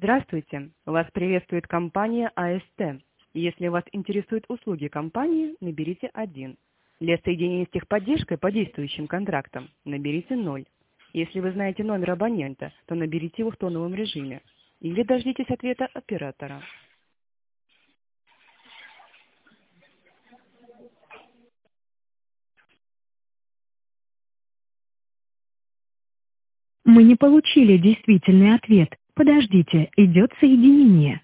Здравствуйте! Вас приветствует компания АСТ. Если вас интересуют услуги компании, наберите 1. Для соединения с техподдержкой по действующим контрактам наберите 0. Если вы знаете номер абонента, то наберите его в тоновом режиме. Или дождитесь ответа оператора. Мы не получили действительный ответ. Подождите, идет соединение.